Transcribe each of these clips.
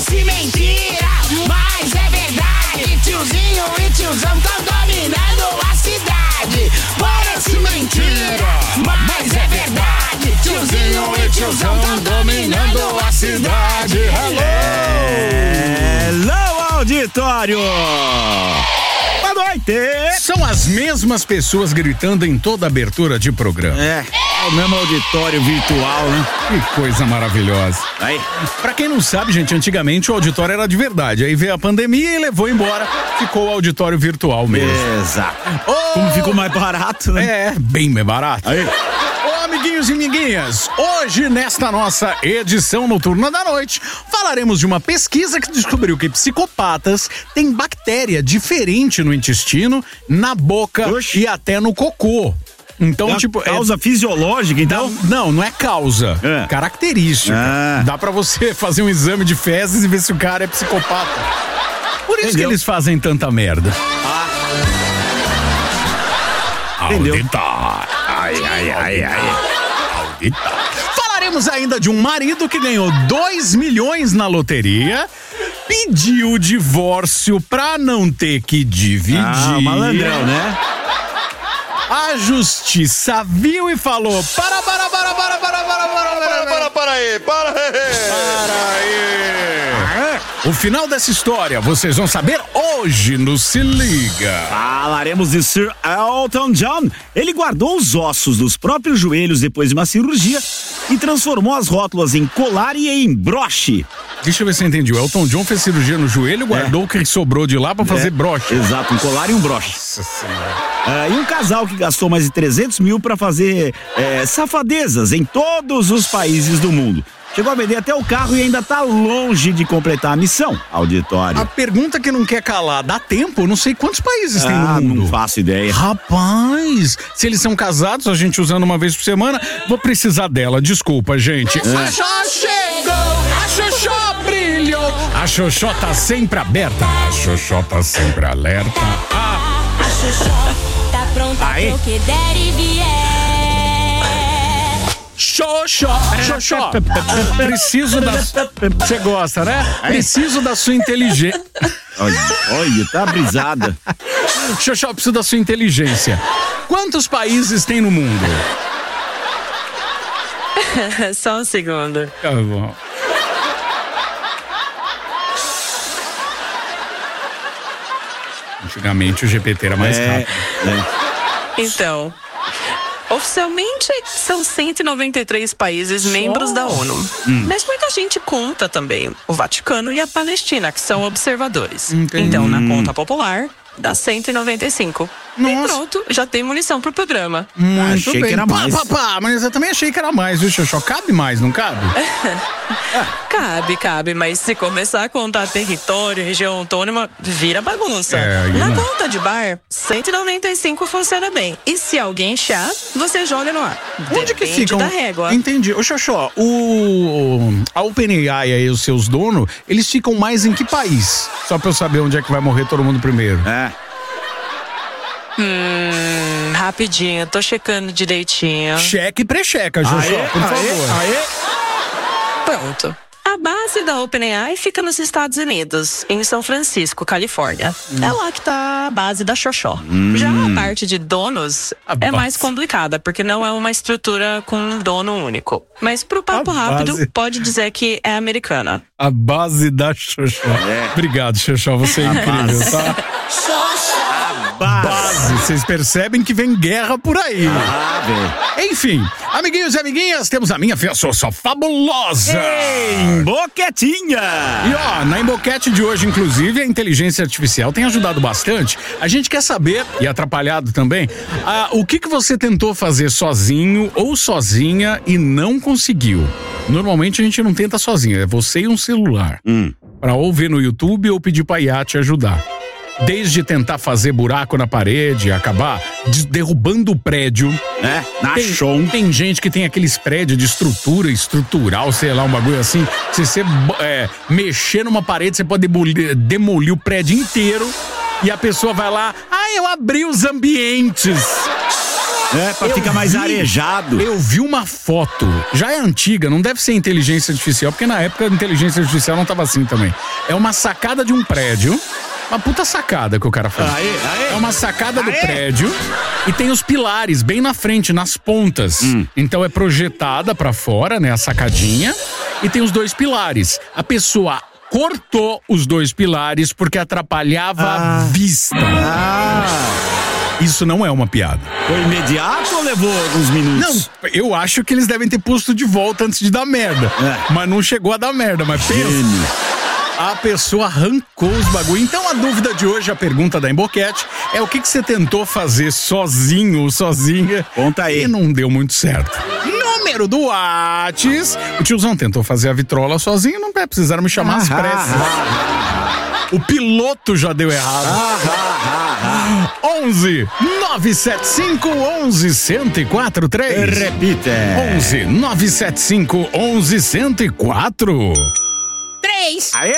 Parece mentira, mas é verdade. Tiozinho e tiozão tão dominando a cidade. Parece mentira, mas é verdade. Tiozinho e tiozão tão dominando a cidade. Hello, auditório! Boa noite! São as mesmas pessoas gritando em toda abertura de programa. É o mesmo auditório virtual, né? Que coisa maravilhosa. Aí. Pra quem não sabe, gente, antigamente o auditório era de verdade. Aí veio a pandemia e levou embora. Ficou o auditório virtual mesmo. Exato. Como ficou mais barato, né? É, bem mais barato. Aí. Amiguinhos e amiguinhas, hoje nesta nossa edição noturna da noite, falaremos de uma pesquisa que descobriu que psicopatas têm bactéria diferente no intestino, na boca e até no cocô. Então, causa fisiológica, então? Não é causa. É. Característica. Dá pra você fazer um exame de fezes e ver se o cara é psicopata. Por isso que eles fazem tanta merda. Entendeu? Falaremos ainda de um marido que ganhou 2 milhões na loteria, pediu o divórcio pra não ter que dividir. Malandrão, né? A justiça viu e falou: para aí. O final dessa história vocês vão saber hoje no Se Liga. Falaremos de Sir Elton John. Ele guardou os ossos dos próprios joelhos depois de uma cirurgia e transformou as rótulas em colar e em broche. Deixa eu ver se eu entendi. O Elton John fez cirurgia no joelho e guardou o que sobrou de lá pra fazer broche. Exato, um colar e um broche. Nossa Senhora. E um casal que gastou mais de 300 mil pra fazer safadezas em todos os países do mundo. Chegou a vender até o carro e ainda tá longe de completar a missão, auditório. A pergunta que não quer calar, dá tempo? Não sei quantos países tem no mundo. Não faço ideia. Rapaz, se eles são casados, a gente usando uma vez por semana, vou precisar dela, desculpa, gente. A Xoxó chegou, a Xoxó brilhou. A Xoxó tá sempre aberta, a Xoxó tá sempre alerta. A Xoxó tá pronta pro que der e vier. Xoxó. Preciso da... Você gosta, né? Preciso da sua inteligência. Olha, tá brisada. Xoxó, preciso da sua inteligência. Quantos países tem no mundo? Só um segundo. Tá bom. Antigamente o GPT era mais rápido. Então, oficialmente são 193 países membros da ONU. Mas muita gente conta também o Vaticano e a Palestina, que são observadores. Então, na conta popular, dá 195. Nossa. E pronto, já tem munição pro programa. Muito achei bem. que era mais. Mas eu também achei que era mais, viu, Xoxó? Cabe mais, não cabe? Cabe, mas se começar a contar território, região autônoma, vira bagunça. Na conta de bar, 195 funciona bem. E se alguém chiar, você joga no ar. Onde que ficam? Da régua. Entendi. Ô, Xoxó, a OpenAI e os seus donos, eles ficam mais em que país? Só pra eu saber onde é que vai morrer todo mundo primeiro. Rapidinho, tô checando direitinho. Cheque e pré-checa, Xoxó, por favor. Pronto. A base da OpenAI fica nos Estados Unidos, em São Francisco, Califórnia. É lá que tá a base da Xoxó. Já a parte de donos é mais complicada, porque não é uma estrutura com um dono único. Mas pro papo rápido, pode dizer que é americana. A base da Xoxó. Obrigado, Xoxó, você é incrível, tá? Base. Vocês percebem que vem guerra por aí. Enfim, amiguinhos e amiguinhas, temos a minha Xoxó fabulosa. Emboquetinha! E na Emboquete de hoje, inclusive, a inteligência artificial tem ajudado bastante. A gente quer saber, e atrapalhado também, o que você tentou fazer sozinho ou sozinha e não conseguiu. Normalmente a gente não tenta sozinho, é você e um celular. Pra ou ver no YouTube ou pedir pra IA te ajudar. Desde tentar fazer buraco na parede, acabar derrubando o prédio. Tem gente que tem aqueles prédios de estrutural, sei lá, um bagulho assim. Se você mexer numa parede, você pode demolir o prédio inteiro. E a pessoa vai lá, eu abri os ambientes. Pra ficar mais arejado. Eu vi uma foto, já é antiga, não deve ser inteligência artificial, porque na época a inteligência artificial não tava assim também. É uma sacada de um prédio, uma puta sacada que o cara faz. É uma sacada do prédio e tem os pilares bem na frente, nas pontas. Então é projetada pra fora, né, a sacadinha, e tem os 2 pilares. A pessoa cortou os 2 pilares porque atrapalhava a vista. Isso não é uma piada. Foi imediato ou levou alguns minutos? Não, eu acho que eles devem ter posto de volta antes de dar merda. Mas não chegou a dar merda, mas pensa. A pessoa arrancou os bagulho. Então a dúvida de hoje, a pergunta da Emboquete, é o que você tentou fazer sozinho ou sozinha? Conta aí. E não deu muito certo. Número do Whats. O tiozão tentou fazer a vitrola sozinho, não vai precisar me chamar às pressas. O piloto já deu errado. 11 975 11 1043. Repita. 11 975 11 1004. 3. Aê.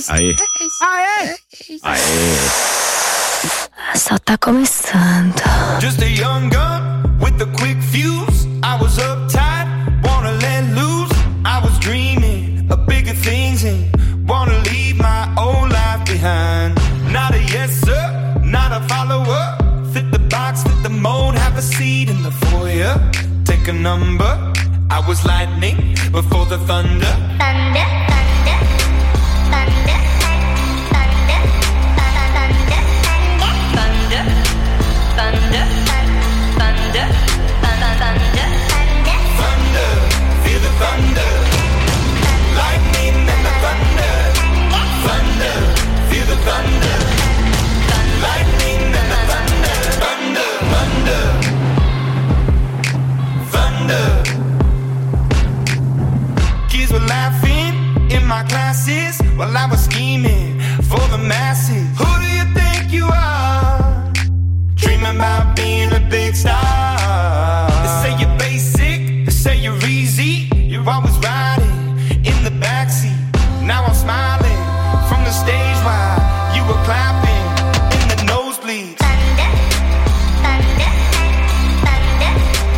Só tá começando. Just a young gun with a quick fuse. I was uptight, wanna let loose. I was dreaming of bigger things and wanna leave my old life behind. Not a yes sir, not a follower. Fit the box, fit the mold, have a seat in the foyer. Take a number. I was lightning before the thunder. Thunder, thunder, thunder, thunder, thunder, thunder, thunder, thunder, Thunder, feel the thunder. Lightning and the thunder. Thunder, feel the thunder. Lightning and the thunder. Thunder, thunder, thunder. Kids were laughing in my classes while I was scheming for the masses. Who do you think you are? Dreaming about being a big star. They say you're basic, they say you're easy. You're always riding in the backseat. Now I'm smiling from the stage while you were clapping in the nosebleeds. thunder, thunder, thunder,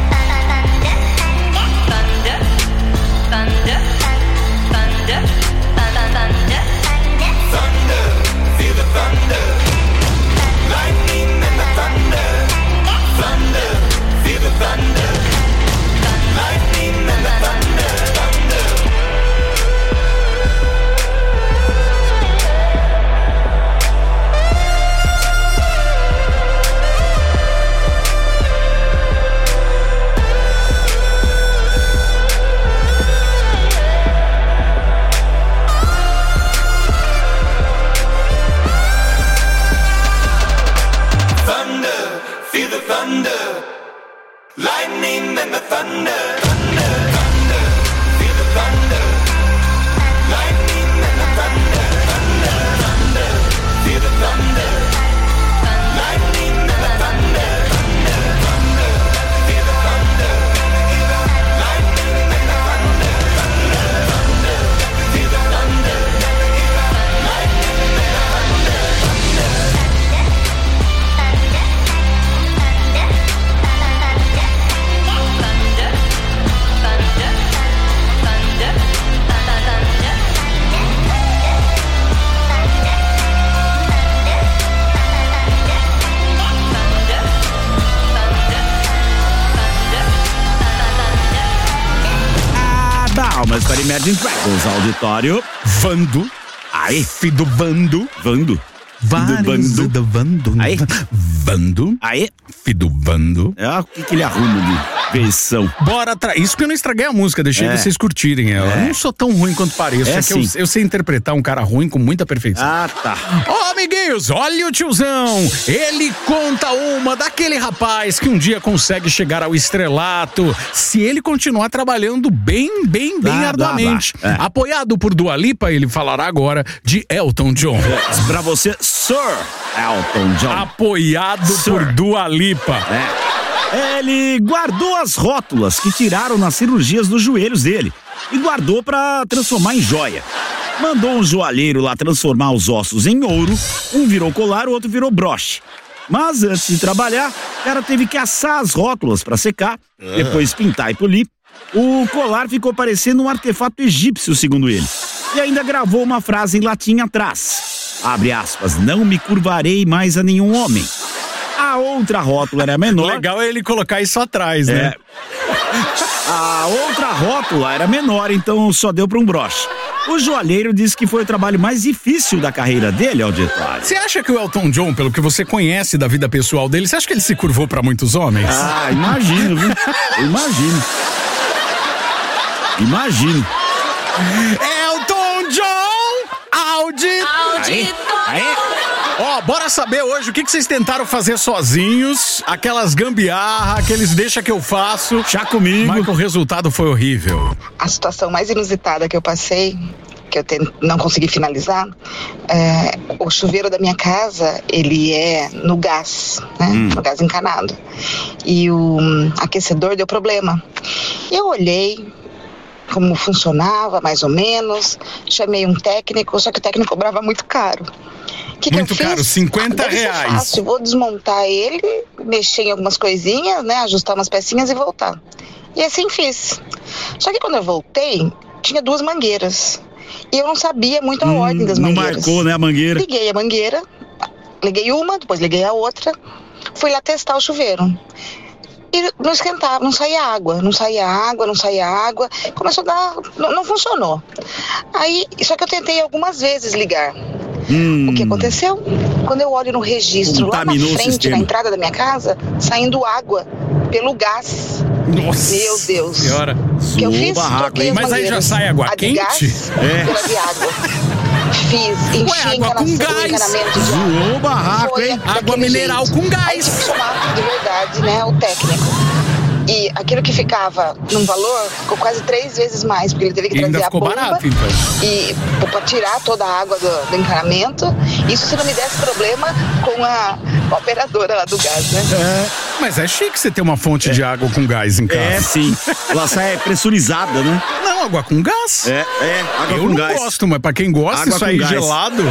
thunder, thunder, thunder, thunder, Thunder, feel the thunder. Lightning and the thunder. Thunder, feel the thunder. Lightning and the thunder. Thunder. Thunder, feel the thunder. Lightning and the thunder. Thunder, thunder, feel the thunder. Lightning and the thunder. Thunder, thunder, feel the thunder. Lightning and the thunder. Thunder, thunder, feel the thunder. Lightning and the thunder. Thunder, thunder, feel the thunder. Lightning and the thunder. Palmas para Imagine Dragons, auditório. Vando. Aí. Fido Vando. Vando. Vários do Vando. Aí. Vando. Aí. Fido Vando. O que ele arruma de versão? Bora atrás. Isso que eu não estraguei a música, deixei vocês curtirem ela. Eu não sou tão ruim quanto pareço. É que sim. eu sei interpretar um cara ruim com muita perfeição. Ah, tá. Ó, amiguinhos, olha o tiozão. Ele conta uma daquele rapaz que um dia consegue chegar ao estrelato se ele continuar trabalhando bem arduamente. Apoiado por Dua Lipa, ele falará agora de Elton John. Pra você, Sir Elton John. Apoiado por Dua Lipa. Ele guardou as rótulas que tiraram nas cirurgias dos joelhos dele e guardou pra transformar em joia. Mandou um joalheiro lá transformar os ossos em ouro, um virou colar, o outro virou broche. Mas antes de trabalhar, o cara teve que assar as rótulas para secar, depois pintar e polir. O colar ficou parecendo um artefato egípcio, segundo ele. E ainda gravou uma frase em latim atrás. Abre aspas, não me curvarei mais a nenhum homem. A outra rótula era menor. Legal é ele colocar isso atrás, né? A outra rótula era menor, então só deu para um broche. O joalheiro disse que foi o trabalho mais difícil da carreira dele, auditório. Você acha que o Elton John, pelo que você conhece da vida pessoal dele, você acha que ele se curvou pra muitos homens? Ah, imagino, viu? Imagino. Elton John! Auditório! Aê! Ó, bora saber hoje o que vocês tentaram fazer sozinhos, aquelas gambiarra, aqueles deixa que eu faço. Chá comigo. Mas o resultado foi horrível. A situação mais inusitada que eu passei, que eu não consegui finalizar, o chuveiro da minha casa, ele é no gás, né? No gás encanado. E o aquecedor deu problema. Eu olhei como funcionava, mais ou menos, chamei um técnico, só que o técnico cobrava muito caro. Muito caro, R$50. Fácil, vou desmontar ele, mexer em algumas coisinhas, né, ajustar umas pecinhas e voltar. E assim fiz. Só que quando eu voltei, tinha 2 mangueiras. E eu não sabia muito a ordem das mangueiras. Não marcou, né, a mangueira? Liguei a mangueira, liguei uma, depois liguei a outra, fui lá testar o chuveiro. E não esquentava, não saía água. Começou a dar, não funcionou. Aí, só que eu tentei algumas vezes ligar. O que aconteceu? Quando eu olho no registro, lá na frente, na entrada da minha casa, saindo água pelo gás. Nossa, meu Deus. Senhora. O que eu fiz? Mas aí já sai água quente? Gás, pela de água. Enchi encanamento de água. Zoou o barraco, hein? Água mineral com gás. Aí tive que chamar de verdade, né, o técnico. E aquilo que ficava num valor, ficou quase 3 vezes mais, porque ele teve que trazer a bomba. Barato, então. E para tirar toda a água do encanamento. Isso se não me desse problema com a operadora lá do gás, né? Mas é chique você ter uma fonte de água com gás em casa. É, sim. Ela sai pressurizada, né? Não, água com gás. Água eu com não gás. gosto, mas pra quem gosta, Água isso com aí gás. gelado.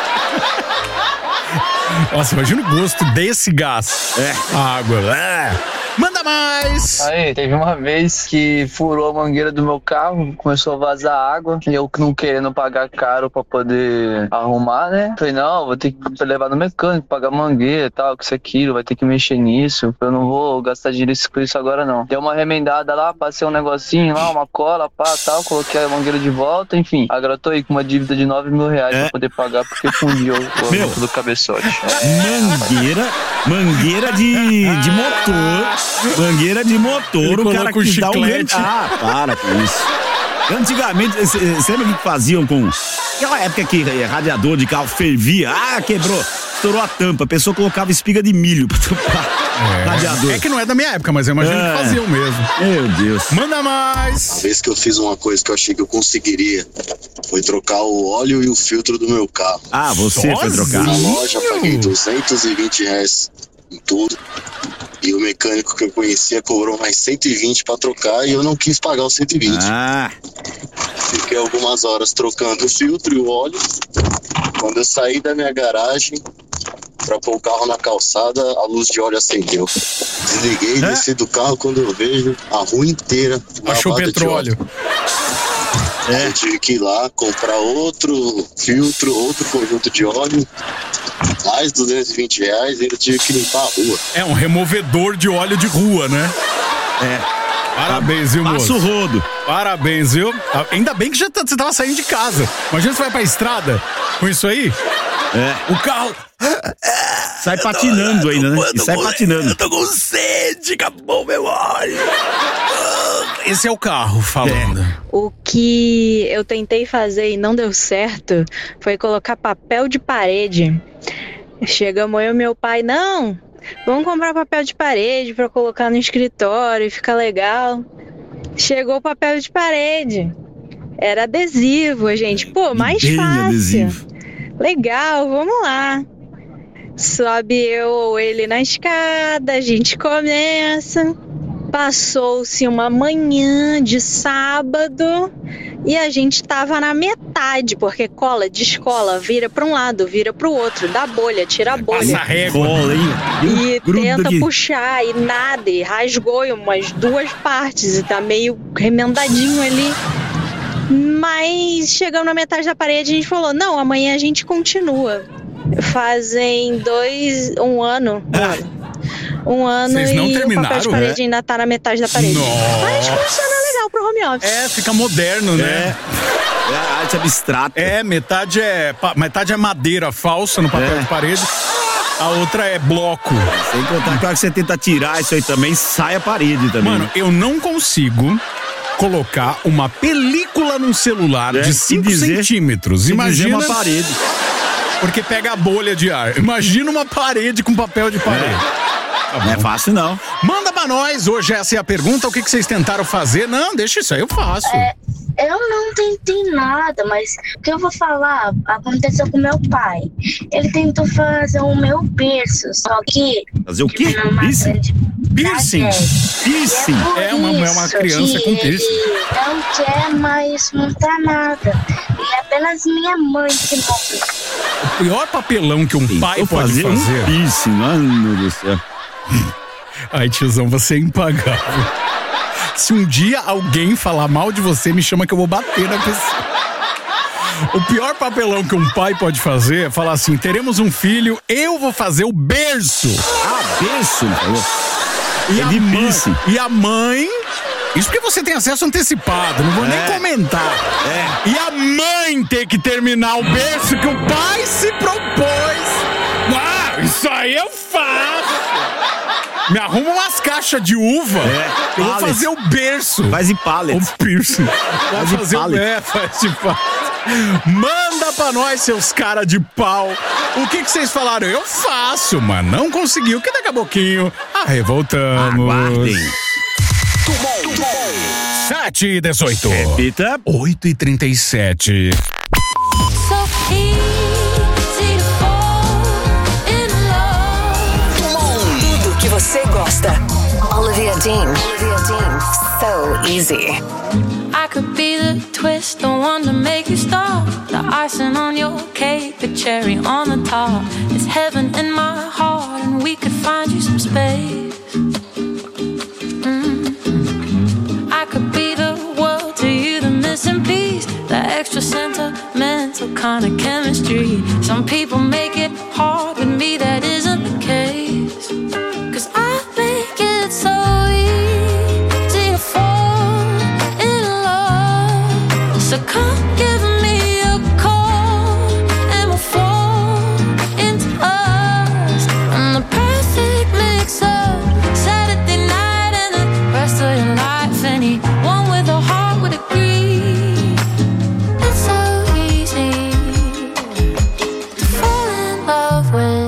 Nossa, imagina o gosto desse gás. A água. Manda mais! Aí, teve uma vez que furou a mangueira do meu carro, começou a vazar água, e eu não querendo pagar caro pra poder arrumar, né? Falei, não, vou ter que levar no mecânico, pagar mangueira e tal, que isso aquilo, vai ter que mexer nisso, eu não vou gastar dinheiro com isso agora não. Deu uma remendada lá, passei um negocinho lá, uma cola, pá, tal, coloquei a mangueira de volta, enfim. Agora eu tô aí com uma dívida de R$9 mil pra poder pagar, porque fundiu o do cabeçote. Mangueira de motor. Mangueira de motor, ele o cara que dá um... para com isso. Antigamente, você lembra o que faziam com... Aquela época que radiador de carro fervia, quebrou, estourou a tampa, a pessoa colocava espiga de milho pra tampar radiador. É que não é da minha época, mas eu imagino que faziam mesmo. Meu Deus. Manda mais! Uma vez que eu fiz uma coisa que eu achei que eu conseguiria, foi trocar o óleo e o filtro do meu carro. Você foi trocar. Na loja, paguei R$220 em tudo. E o mecânico que eu conhecia cobrou mais 120 pra trocar e eu não quis pagar os 120. Fiquei algumas horas trocando o filtro e o óleo. Quando eu saí da minha garagem pra pôr o carro na calçada, a luz de óleo acendeu. Desliguei, desci do carro, quando eu vejo a rua inteira achou petróleo. Eu tive que ir lá comprar outro filtro, outro conjunto de óleo, mais R$220 e ainda tive que limpar a rua. É um removedor de óleo de rua, né? Parabéns, viu, moço? Passa o rodo. Parabéns, viu? Ainda bem que você tava saindo de casa. Imagina você vai pra estrada com isso aí. O carro... Sai patinando ainda, né? E sai patinando. Eu tô com sede, acabou meu óleo. Esse é o carro falando. O que eu tentei fazer e não deu certo foi colocar papel de parede. Chegamos eu e meu pai, não, vamos comprar papel de parede pra colocar no escritório e ficar legal. Chegou o papel de parede. Era adesivo, a gente. Pô, mais bem fácil. Adesivo. Legal, vamos lá. Sobe eu ou ele na escada, a gente começa. Passou-se uma manhã de sábado e a gente tava na metade, porque cola, descola, vira pra um lado, vira pro outro, dá bolha, tira a bolha. Passa régua. Cola, hein? E tenta aqui. puxar e nada, e rasgou em umas 2 partes e tá meio remendadinho ali. Mas chegamos na metade da parede e a gente falou, não, amanhã a gente continua. Fazem 1 ano. Um ano Vocês não e terminaram, o papel de parede ainda tá na metade da parede. Nossa. Mas funciona legal pro home office. Fica moderno, né? É a arte abstrata. Metade é madeira falsa no papel de parede, a outra é bloco. Sem contar que a hora que você tenta tirar isso aí também, sai a parede também. Mano, eu não consigo colocar uma película num celular de 5 centímetros. Imagina uma parede. Porque pega a bolha de ar. Imagina uma parede com papel de parede. Não é fácil, não. Manda pra nós, hoje essa é a pergunta, o que vocês tentaram fazer? Não, deixa isso aí, eu faço. Eu não tentei nada, mas o que eu vou falar aconteceu com meu pai. Ele tentou fazer o meu berço, só que... Fazer o quê? Piercing? Piercing? É uma criança com piercing. Ele não quer mais montar nada. E é apenas minha mãe que monta. O pior papelão que um pai pode fazer. Um piercing, mano do céu. Ai, tiozão, você é impagável. Se um dia alguém falar mal de você, me chama que eu vou bater na pessoa. O pior papelão que um pai pode fazer é falar assim, teremos um filho, eu vou fazer o berço. Berço? E a mãe... Isso porque você tem acesso antecipado, não vou nem comentar. E a mãe tem que terminar o berço que o pai se propôs. Isso aí eu faço. Me arruma umas caixas de uva. Eu vou fazer o berço. Faz de pallet. O piercing. Faz de pallet. Faz de pallet. Manda pra nós, seus cara de pau. O que vocês falaram? Eu faço, mas não conseguiu. Que daqui a pouquinho revoltamos. Aguardem. 7h18. Repita. 8h37. Tudo que você gosta. Olivia Dean. So easy. I could be the twist, the one to make you stop. The icing on your cake, the cherry on the top. It's heaven in my heart, and we could find you some space. I could be the world to you, the missing piece, the extra sentimental kind of chemistry. Some people make it hard, with me that isn't the case. 'Cause I think it's so easy to fall in love. So come give me a call and we'll fall into us. And the perfect mix of Saturday night and the rest of your life. Anyone with a heart would agree. It's so easy to fall in love with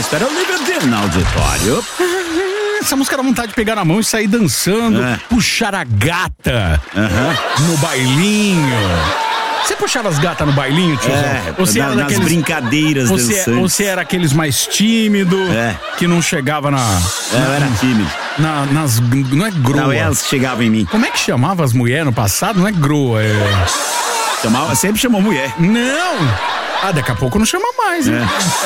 Isso era o Liberty no auditório. Essa música dá vontade de pegar na mão e sair dançando, puxar a gata no bailinho. Você puxava as gatas no bailinho, tiozão? Você era nas brincadeiras dançantes. Você era aqueles mais tímidos, que não chegava na... Eu era tímido. Não é groa. Não, elas chegavam em mim. Como é que chamava as mulheres no passado? Não é groa, Sempre chamou mulher. Não! Daqui a pouco não chama mais, né?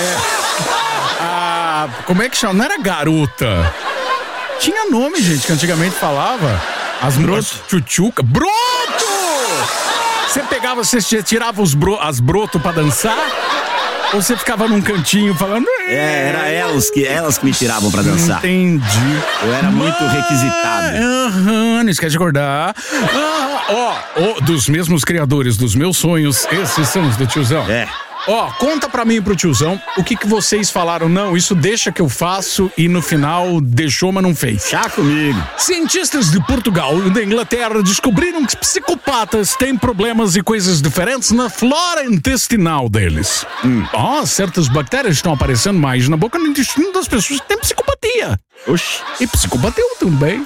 Como é que chama? Não era garota. Tinha nome, gente, que antigamente falava. As mulheres... Tchutchuca. Broto! Você pegava, você tirava as broto pra dançar? Ou você ficava num cantinho falando... Era elas que me tiravam pra dançar. Entendi. Eu era muito requisitado. Não esquece de acordar. Dos mesmos criadores dos meus sonhos, esses são os do tiozão. Conta pra mim e pro tiozão o que vocês falaram. Não, isso deixa que eu faço e no final deixou, mas não fez. Chá comigo. Cientistas de Portugal e da Inglaterra descobriram que psicopatas têm problemas e coisas diferentes na flora intestinal deles. Certas bactérias estão aparecendo mais na boca e no intestino das pessoas que têm psicopatia. Oxi. E psicopatia também.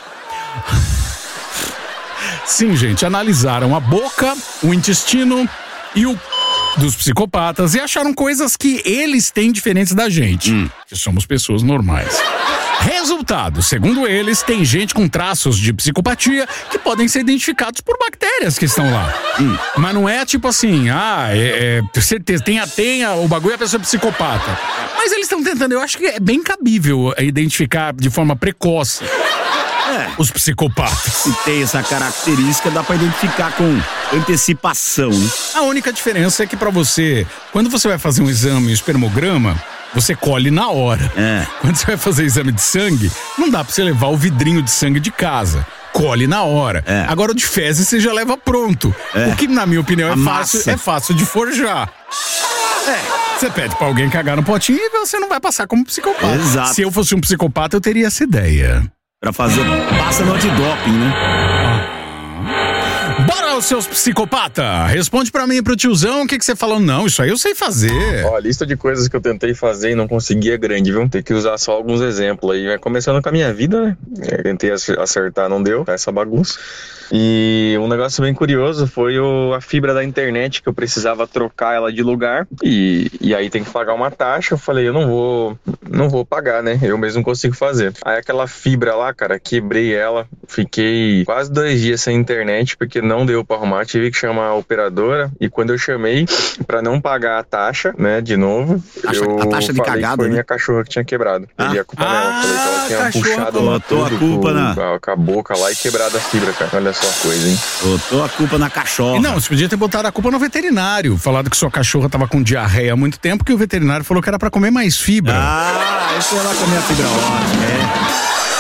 Sim, gente, analisaram a boca, o intestino e o dos psicopatas e acharam coisas que eles têm diferentes da gente, que somos pessoas normais. Resultado, segundo eles, tem gente com traços de psicopatia que podem ser identificados por bactérias que estão lá. Mas não é tipo assim, certeza, tem o bagulho e a pessoa é psicopata. Mas eles estão tentando, eu acho que é bem cabível identificar de forma precoce os psicopatas. Se tem essa característica, dá pra identificar com antecipação, né? A única diferença é que pra você, quando você vai fazer um exame, um espermograma, você colhe na hora. Quando você vai fazer exame de sangue, não dá pra você levar o vidrinho de sangue de casa. Colhe na hora. Agora o de fezes você já leva pronto. O que, na minha opinião, é fácil de forjar. Você pede pra alguém cagar no potinho e você não vai passar como psicopata. Exato. Se eu fosse um psicopata, eu teria essa ideia. Pra fazer, passa no antidoping, né? Bora, os seus psicopata! Responde pra mim e pro tiozão o que você falou. Não, isso aí eu sei fazer. A lista de coisas que eu tentei fazer e não consegui é grande, viu? Ter que usar só alguns exemplos aí. Começando com a minha vida, né? Tentei acertar, não deu, essa bagunça. E um negócio bem curioso foi a fibra da internet, que eu precisava trocar ela de lugar e aí tem que pagar uma taxa. Eu falei, eu não vou pagar, né? Eu mesmo consigo fazer. Aí aquela fibra lá, cara, quebrei ela, fiquei quase 2 dias sem internet porque não deu pra arrumar, tive que chamar a operadora e quando eu chamei pra não pagar a taxa, né, de novo, a taxa de falei cagada, que foi né? minha cachorra que tinha quebrado. Peguei a culpa dela, falei que ela tinha puxado lá tudo com a boca lá e quebrado a fibra, cara. Olha só a coisa, hein? Botou a culpa na cachorra. Não, você podia ter botado a culpa no veterinário. Falado que sua cachorra tava com diarreia há muito tempo, que o veterinário falou que era pra comer mais fibra. Isso ela comer a fibra ótima,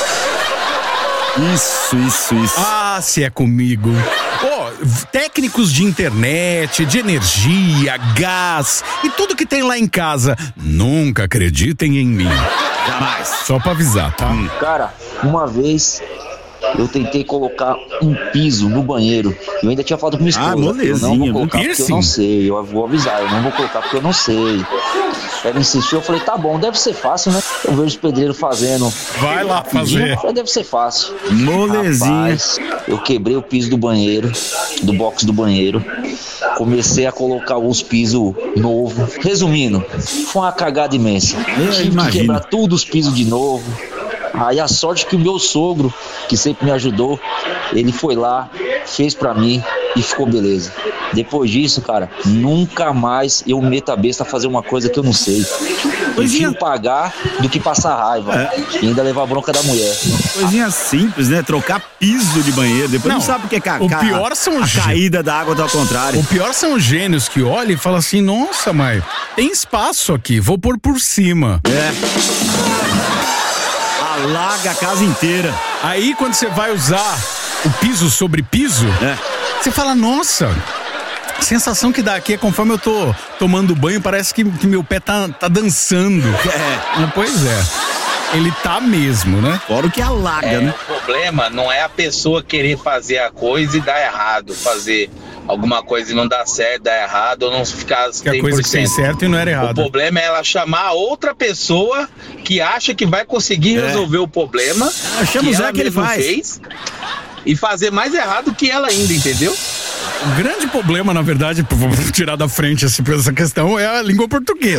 Isso. Se é comigo. Técnicos de internet, de energia, gás e tudo que tem lá em casa, nunca acreditem em mim. Jamais. Só pra avisar, tá? Cara, uma vez eu tentei colocar um piso no banheiro. Eu ainda tinha falado com minha esposa. Eu não vou colocar porque eu não sei. Eu vou avisar, eu não vou colocar porque eu não sei. Ela insistiu, eu falei, tá bom, deve ser fácil, né? Eu vejo os pedreiros fazendo. Vai lá fazer. Eu falei, deve ser fácil. Molezinha. Rapaz, eu quebrei o piso do banheiro, do box do banheiro. Comecei a colocar os pisos novos. Resumindo, foi uma cagada imensa. Tive que quebrar todos os pisos de novo. Aí a sorte que o meu sogro, que sempre me ajudou, ele foi lá, fez pra mim e ficou beleza. Depois disso, cara, nunca mais eu meto a besta a fazer uma coisa que eu não sei. Prefiro pagar do que passar raiva e ainda levar a bronca da mulher. Coisinha simples, né? Trocar piso de banheiro, depois não sabe o que é o pior são a caída da água, ao contrário. O pior são os gênios que olham e falam assim, nossa, mas tem espaço aqui, vou pôr por cima. Alaga a casa inteira. Aí quando você vai usar o piso sobre piso, você fala, nossa, a sensação que dá aqui é conforme eu tô tomando banho, parece que meu pé tá dançando. Pois é. Ele tá mesmo, né? Fora o que alaga, né? O problema não é a pessoa querer fazer a coisa e dar errado, fazer alguma coisa e não dá certo, dá errado, ou não ficar 100%. Que a coisa que fez certo e não era errado. O problema é ela chamar outra pessoa que acha que vai conseguir resolver o problema. Chama o Zé que ele faz. Fez, e fazer mais errado que ela ainda, entendeu? O grande problema, na verdade, vamos tirar da frente assim, essa questão, é a língua portuguesa.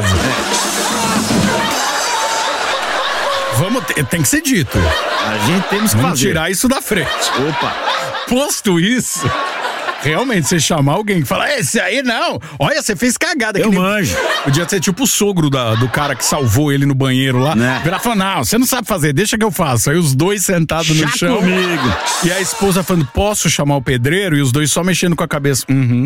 Tem que ser dito. A gente temos que Vamos tirar isso da frente. Opa. Posto isso, realmente, você chamar alguém que fala, esse aí não, olha, você fez cagada. Eu manjo. Podia ser tipo o sogro do cara que salvou ele no banheiro lá, virar e falar, não, você não sabe fazer, deixa que eu faço. Aí os dois sentados no chão. Comigo. E a esposa falando, posso chamar o pedreiro? E os dois só mexendo com a cabeça.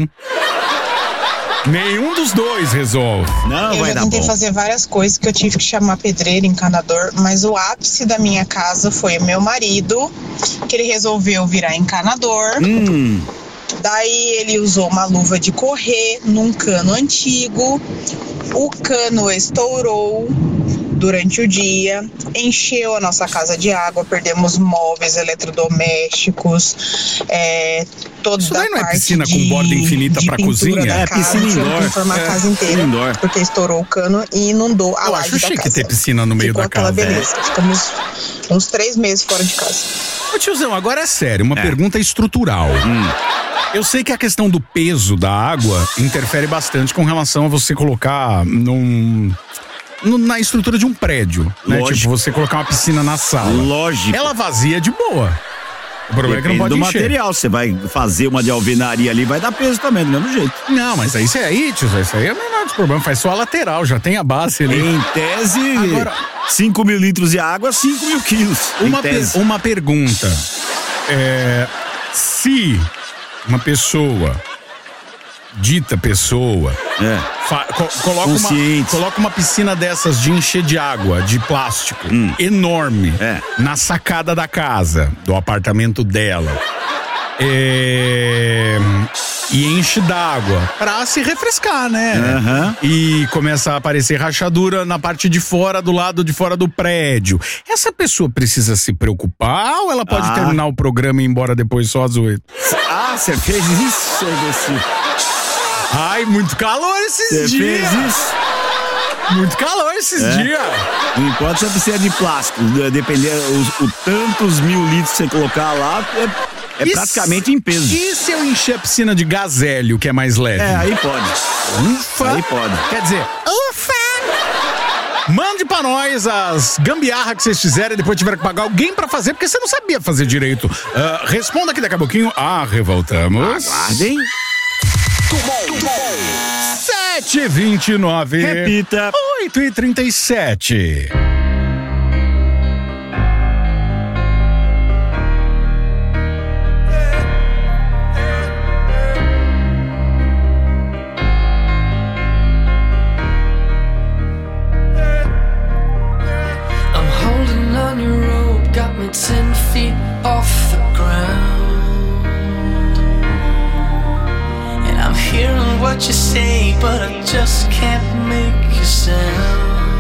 Nenhum dos dois resolve. Não, eu já tentei fazer várias coisas que eu tive que chamar pedreiro, encanador, mas o ápice da minha casa foi o meu marido, que ele resolveu virar encanador. Daí ele usou uma luva de correr num cano antigo. O cano estourou durante o dia, encheu a nossa casa de água, perdemos móveis, eletrodomésticos, toda Isso daí não a parte é piscina com borda infinita pra cozinha? Da casa, Piscina indoor. Transformar a casa inteira, porque estourou o cano e inundou a Eu laje acho da chique casa. ter piscina no meio Ficou da aquela casa. beleza. Ficamos uns 3 meses fora de casa. Ô tiozão, agora é sério, uma pergunta estrutural. Eu sei que a questão do peso da água interfere bastante com relação a você colocar na estrutura de um prédio, né? Lógico. Tipo, você colocar uma piscina na sala. Lógico. Ela vazia de boa. O problema é que não pode do encher. material, você vai fazer uma de alvenaria ali, vai dar peso também, do mesmo jeito. Não, mas aí, tiozão, isso aí é o menor dos problemas, faz só a lateral, já tem a base ali. Em tese, 5 mil litros de água, 5 mil quilos. Uma pergunta. Se uma pessoa, dita pessoa, coloca uma piscina dessas de encher de água, de plástico, enorme, na sacada da casa, do apartamento dela, e enche d'água pra se refrescar, né? E começa a aparecer rachadura na parte de fora, do lado de fora do prédio. Essa pessoa precisa se preocupar ou ela pode terminar o programa e ir embora depois só às 8? Você fez isso, Desse? Ai, muito calor esses dias. Fez isso? Muito calor esses dias. Não importa se a piscina é de plástico, depender o tantos mil litros que você colocar lá, é praticamente em peso. E se eu encher a piscina de gás hélio, que é mais leve? Aí pode. Ufa! Aí pode. Quer dizer, ufa! Mande pra nós as gambiarra que vocês fizerem e depois tiveram que pagar alguém pra fazer, porque você não sabia fazer direito. Responda aqui daqui a pouquinho. Revoltamos. Aguardem. 7h29. Repita. 8h37. I'm holding on your rope, got me 10 feet off the ground. And I'm hearing what you say, but I just can't make a sound.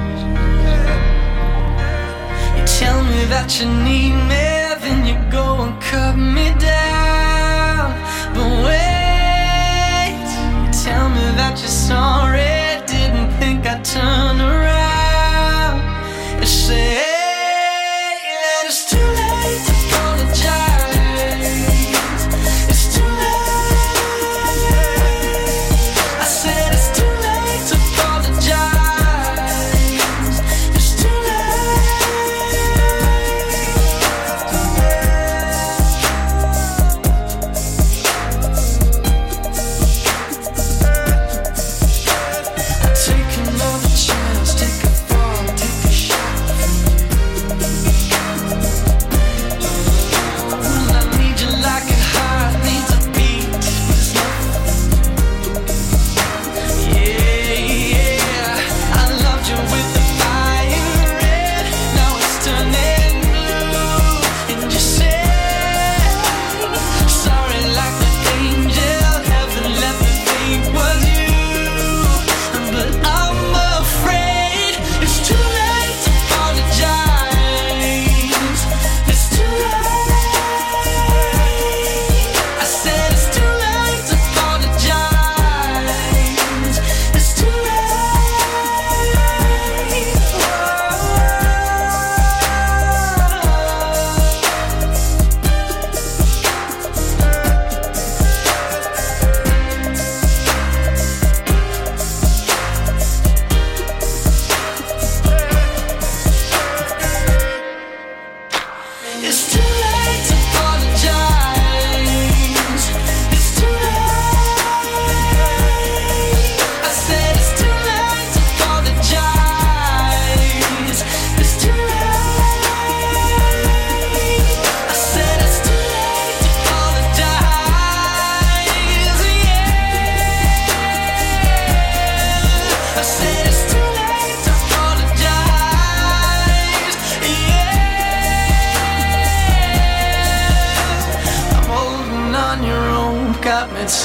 You tell me that you need me, then you go and cut me down. But wait, you tell me that you're sorry, didn't think I'd turn around. You say that it's too late to apologize. It's too late. I said it's too late to apologize. It's too late.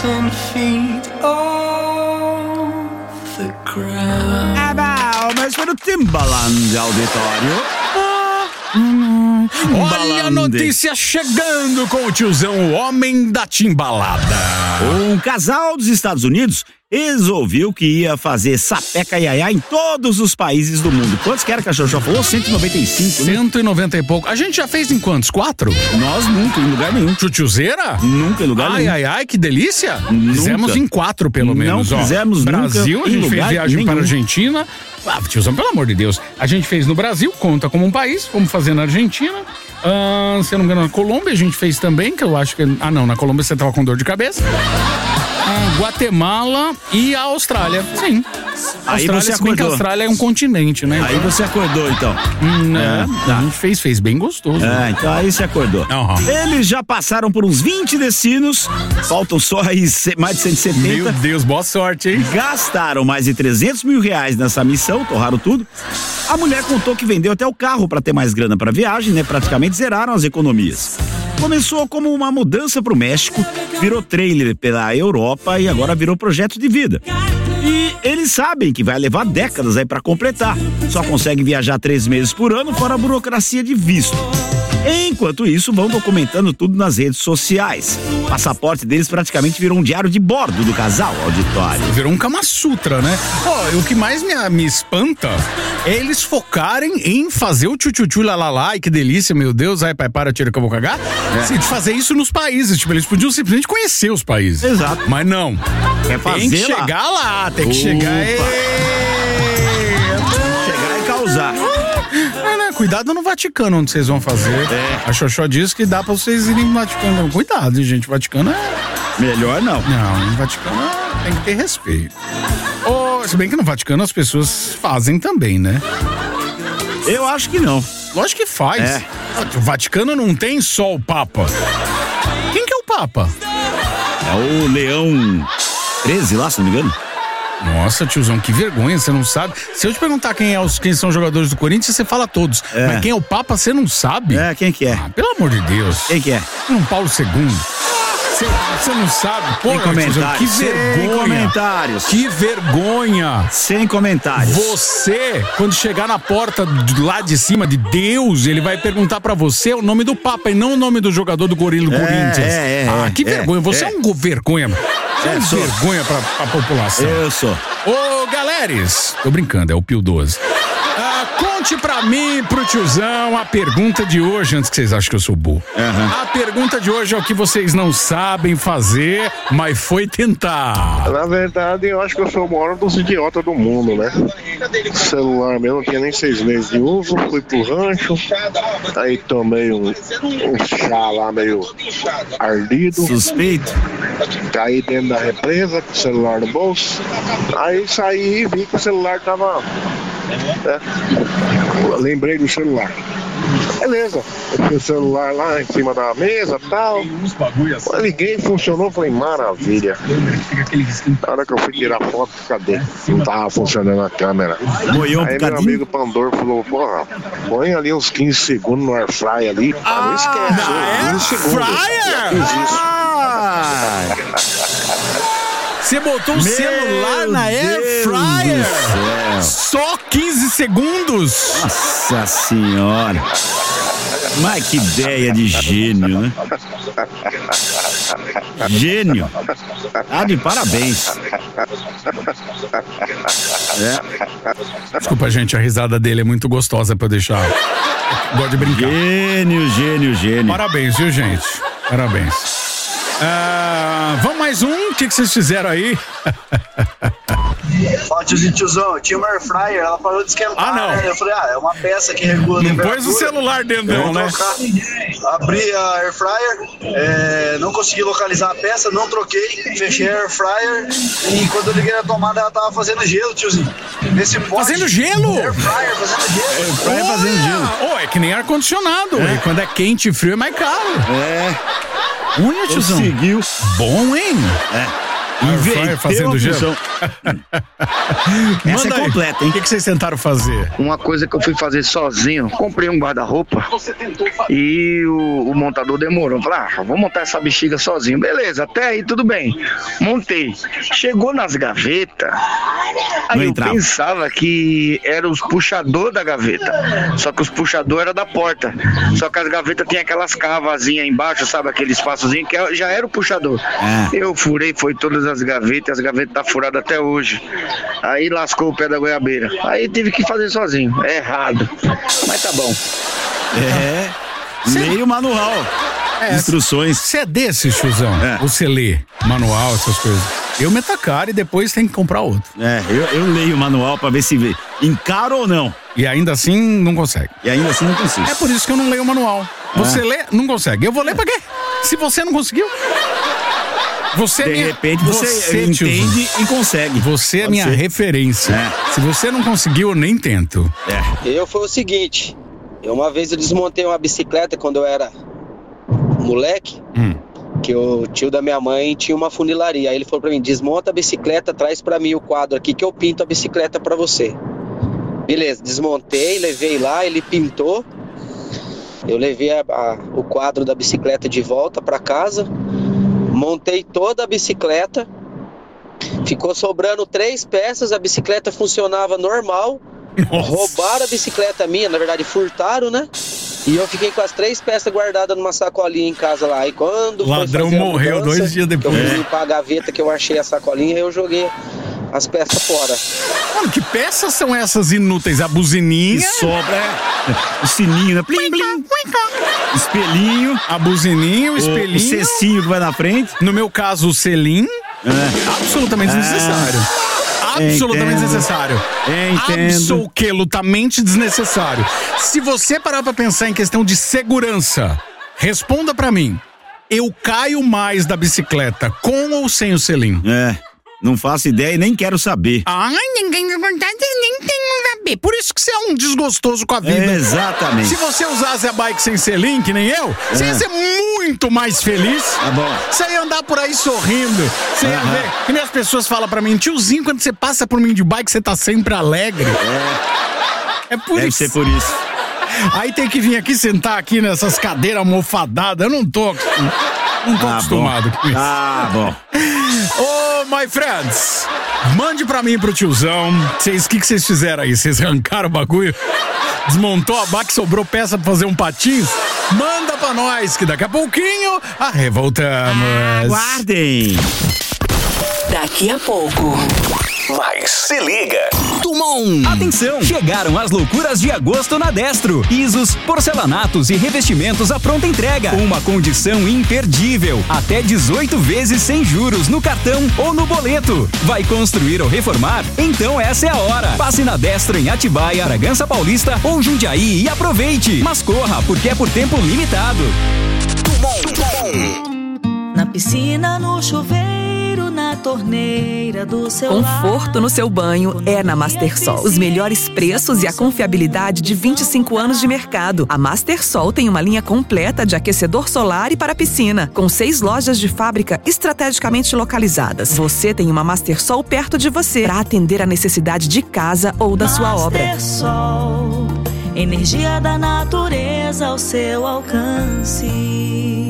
10 feet off the ground. É bom, mas foi no Timbaland, auditório. Olha a notícia chegando com o tiozão, o homem da timbalada. Um casal dos Estados Unidos resolveu que ia fazer sapeca iaiá em todos os países do mundo. Quantos que era que a Xoxó falou? 195, né? 190 e pouco. A gente já fez em quantos? 4? Nós nunca, em lugar nenhum. Chuchuzeira? Nunca em lugar nenhum. Ai, que delícia. Nunca. Fizemos em 4, pelo menos. Não fizemos nunca Brasil, a gente fez viagem nenhum. para a Argentina. Ah, tiozão, pelo amor de Deus. A gente fez no Brasil, conta como um país, fomos fazer na Argentina. Se eu não me engano, na Colômbia a gente fez também, que eu acho que... Ah, não, na Colômbia você tava com dor de cabeça. Guatemala e a Austrália, sim. Aí Austrália, você se bem que a acordou. Austrália é um continente, né? Aí você acordou, então. A gente fez bem gostoso. Então aí você acordou. Eles já passaram por uns 20 destinos, faltam só aí mais de 170. Meu Deus, boa sorte, hein? Gastaram mais de R$300 mil nessa missão, torraram tudo. A mulher contou que vendeu até o carro para ter mais grana para viagem, né? Praticamente zeraram as economias. Começou como uma mudança para o México, virou trailer pela Europa e agora virou projeto de vida. E eles sabem que vai levar décadas aí para completar. Só conseguem viajar 3 meses por ano, fora a burocracia de visto. Enquanto isso, vão documentando tudo nas redes sociais. O passaporte deles praticamente virou um diário de bordo do casal, auditório. Virou um Kama Sutra, né? O que mais me espanta é eles focarem em fazer o tchutchu lalala, e que delícia, meu Deus, ai pai, para, tira que eu vou cagar. De fazer isso nos países, tipo, eles podiam simplesmente conhecer os países. Exato. Mas não. Quer fazer tem que lá. chegar lá, tem que chegar e causar. Cuidado no Vaticano, onde vocês vão fazer. A Xoxó diz que dá pra vocês irem no Vaticano. Cuidado, hein, gente. O Vaticano é... Melhor não. Não, no Vaticano tem que ter respeito. Se bem que no Vaticano as pessoas fazem também, né? Eu acho que não. Lógico que faz. O Vaticano não tem só o Papa. Quem que é o Papa? É o Leão 13 lá, se não me engano. Nossa, tiozão, que vergonha, você não sabe. Se eu te perguntar quem são os jogadores do Corinthians, você fala todos. Mas quem é o Papa, você não sabe? Quem que é? Pelo amor de Deus. Quem que é? João Paulo II. Você não sabe? Pô, Sem comentários. Que vergonha. Sem comentários. Que vergonha. Sem comentários. Você, quando chegar na porta lá de cima de Deus, ele vai perguntar pra você o nome do Papa e não o nome do jogador do Corinthians. Que vergonha. Você é um vergonha. Você é um vergonha pra população. Eu sou. Ô, galeres. Tô brincando, é o Pio 12. Conte pra mim, pro tiozão, a pergunta de hoje, antes que vocês achem que eu sou burro. A pergunta de hoje é o que vocês não sabem fazer, mas foi tentar. Na verdade, eu acho que eu sou o maior dos idiotas do mundo, né? Celular meu, não tinha nem 6 meses de uso, fui pro rancho, aí tomei um chá lá meio ardido. Suspeito. Caí dentro da represa com o celular no bolso, aí saí e vi que o celular tava... Lembrei do celular. Beleza, eu o celular lá em cima da mesa e tal. Liguei, funcionou, falei, maravilha. Na hora que eu fui tirar foto, cadê? Não tava funcionando a câmera. Aí meu amigo Pandor falou, porra, põe ali uns 15 segundos no airfryer ali. Não esquece, 15 segundos. Já fiz isso. Você botou o celular na air fryer? Só 15 segundos? Nossa senhora. Mas que ideia de gênio, né? Gênio. De parabéns. Desculpa, gente, a risada dele é muito gostosa pra deixar. Gosto de brincar. Gênio. Parabéns, viu, gente? Parabéns. Vamos mais um? O que vocês fizeram aí? Ó, tiozão, tinha uma air fryer, ela parou de esquentar. Não. Né? Eu falei, é uma peça que regula a temperatura. Não pôs o celular dentro dela, né? Abri a air fryer, não consegui localizar a peça, não troquei, fechei a air fryer e quando eu liguei na tomada ela tava fazendo gelo, tiozinho. Nesse pote, fazendo gelo? Air fryer fazendo gelo. Air fryer fazendo gelo. É que nem ar-condicionado. Quando é quente e frio é mais caro. Olha, tiozão. Conseguiu. Bom, hein? Air fazendo gelo. Essa é completa, hein? O que vocês tentaram fazer? Uma coisa que eu fui fazer sozinho, comprei um guarda-roupa e o montador demorou. Falei, vou montar essa bexiga sozinho. Beleza, até aí tudo bem. Montei. Chegou nas gavetas, aí eu pensava que eram os puxadores da gaveta. Só que os puxadores eram da porta. Só que as gavetas tinham aquelas cavazinhas embaixo, sabe? Aquele espaçozinho que já era o puxador. Eu furei, foi todas as gavetas tá furada até hoje. Aí lascou o pé da goiabeira. Aí tive que fazer sozinho. É errado. Mas tá bom. Meio manual. Instruções. Você é desse, tiozão? Você lê manual, essas coisas. Eu meto a cara e depois tem que comprar outro. Eu leio o manual pra ver se encaro ou não. E ainda assim não consegue. não consigo. É por isso que eu não leio o manual. Você lê, não consegue. Eu vou ler pra quê? Se você não conseguiu. De repente você entende e consegue. Você é minha referência. Se você não conseguiu, eu nem tento. Eu foi o seguinte. Uma vez eu desmontei uma bicicleta quando eu era moleque. Que o tio da minha mãe tinha uma funilaria. Aí ele falou pra mim, desmonta a bicicleta, traz pra mim o quadro aqui que eu pinto a bicicleta pra você. Beleza, desmontei, levei lá, ele pintou. Eu levei o quadro da bicicleta de volta pra casa. Montei toda a bicicleta. Ficou sobrando 3 peças, a bicicleta funcionava normal. Roubaram a bicicleta minha, na verdade furtaram, né? E eu fiquei com as 3 peças guardadas numa sacolinha em casa lá. E quando o ladrão morreu mudança, 2 dias depois. Eu fui limpar a gaveta que eu achei a sacolinha e eu joguei as peças fora. Mano, que peças são essas inúteis? A buzininha? Que sobra, o sininho, né? Plim, plim. Espelhinho. A buzininha, o espelhinho. O cestinho que vai na frente. No meu caso, o selim. Absolutamente desnecessário. Absolutamente desnecessário. Absolutamente desnecessário. Se você parar pra pensar em questão de segurança, responda pra mim. Eu caio mais da bicicleta com ou sem o selim? Não faço ideia e nem quero saber. Ninguém nem tem saber. Por isso que você é um desgostoso com a vida. Exatamente. Se você usasse a bike sem selim, que nem eu, você ia ser muito mais feliz. Tá bom. Você ia andar por aí sorrindo. Você ia ver. Que nem as pessoas falam pra mim, tiozinho, quando você passa por mim de bike, você tá sempre alegre. É por Deve isso. ser por isso. Aí tem que vir aqui sentar aqui nessas cadeiras almofadadas. Eu não tô acostumado com isso. Bom. My friends, mande pra mim e pro tiozão. O que vocês fizeram aí? Vocês arrancaram o bagulho? Desmontou a bike, sobrou peça pra fazer um patins? Manda pra nós, que daqui a pouquinho revoltamos. Aguardem. Daqui a pouco. Mas se liga. Tumon! Atenção! Chegaram as loucuras de agosto na Destro. Pisos, porcelanatos e revestimentos à pronta entrega. Uma condição imperdível. Até 18 vezes sem juros no cartão ou no boleto. Vai construir ou reformar? Então essa é a hora. Passe na Destro em Atibaia, Bragança Paulista ou Jundiaí e aproveite. Mas corra, porque é por tempo limitado. Na piscina, no chuveiro, na torneira do celular. Conforto no seu banho é na Mastersol. Os melhores preços e a confiabilidade de 25 anos de mercado. A Mastersol tem uma linha completa de aquecedor solar e para piscina, com 6 lojas de fábrica estrategicamente localizadas. Você tem uma Mastersol perto de você para atender a necessidade de casa ou da sua obra. Mastersol, energia da natureza ao seu alcance.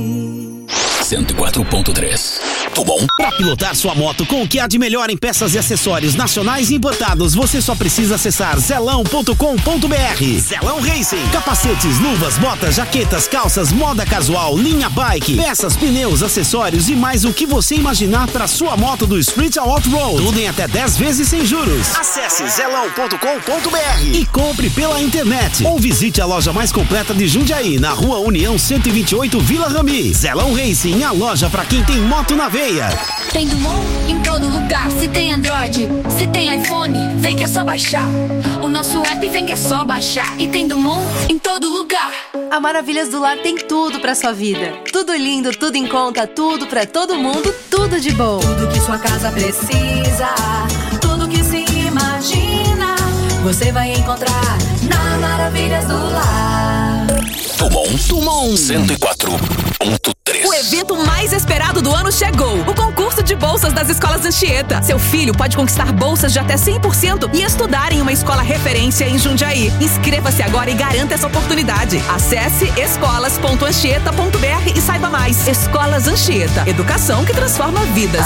104.3. Tudo bom? Para pilotar sua moto com o que há de melhor em peças e acessórios nacionais e importados, você só precisa acessar zelão.com.br. Zelão Racing. Capacetes, luvas, botas, jaquetas, calças, moda casual, linha bike, peças, pneus, acessórios e mais o que você imaginar para sua moto do Street ao Off-Road. Tudo em até 10 vezes sem juros. Acesse zelão.com.br e compre pela internet. Ou visite a loja mais completa de Jundiaí, na Rua União 128, Vila Rami. Zelão Racing, a loja pra quem tem moto na veia. Tem Dumont em todo lugar. Se tem Android, se tem iPhone, vem que é só baixar. O nosso app vem que é só baixar. E tem Dumont em todo lugar. A Maravilhas do Lar tem tudo pra sua vida. Tudo lindo, tudo em conta, tudo pra todo mundo, tudo de bom. Tudo que sua casa precisa, tudo que se imagina, você vai encontrar na Maravilhas do Lar. Tumon 104.3. evento mais esperado do ano chegou. O concurso de bolsas das escolas Anchieta. Seu filho pode conquistar bolsas de até 100% e estudar em uma escola referência em Jundiaí. Inscreva-se agora e garanta essa oportunidade. Acesse escolas.anchieta.br e saiba mais. Escolas Anchieta. Educação que transforma vidas.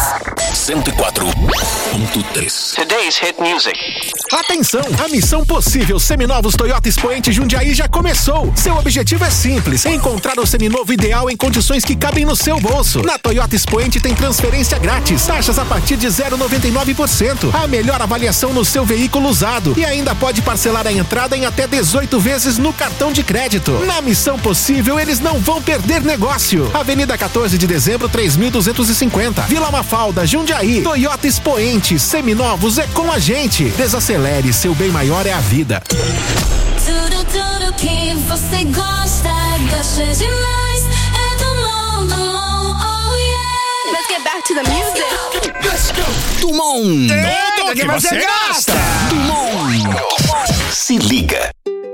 104.3 Today's hit music. Atenção! A missão possível Seminovos Toyota Expoente Jundiaí já começou. Seu objetivo é simples: encontrar o seminovo ideal em condições que cabem no seu bolso. Na Toyota Expoente tem transferência grátis, taxas a partir de 0,99%, a melhor avaliação no seu veículo usado e ainda pode parcelar a entrada em até 18 vezes no cartão de crédito. Na missão possível, eles não vão perder negócio. Avenida 14 de dezembro, 3250, Vila Mafalda, Jundiaí. Toyota Expoente, seminovos é com a gente. Desacelere, seu bem maior é a vida. Tudo que você gosta demais, é do mundo, oh yeah. Let's get back to the music. Let's go. Dumont. Tudo que você gosta. Dumont. Se liga.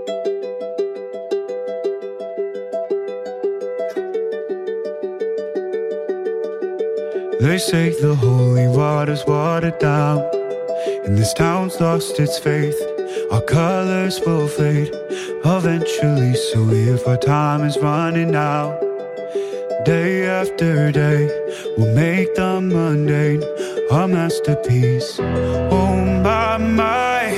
They say the holy water's watered down, and this town's lost its faith. Our colors will fade eventually, so if our time is running out, day after day, we'll make the mundane a masterpiece. Oh my,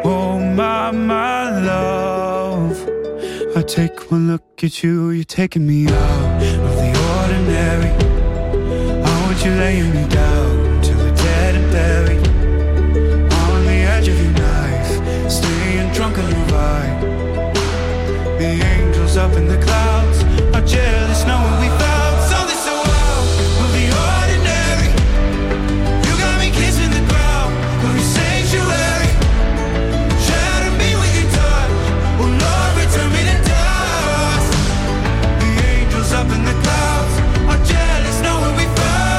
love. I take one look at you, you're taking me out of the ordinary. You're laying me down till we're dead and buried on the edge of your knife, staying drunk on your vibe. The angels up in the clouds are jealous knowing we found something so out of the ordinary. You got me kissing the ground of your sanctuary. Shatter me with your touch, oh Lord, return me to dust. The angels up in the clouds are jealous knowing we found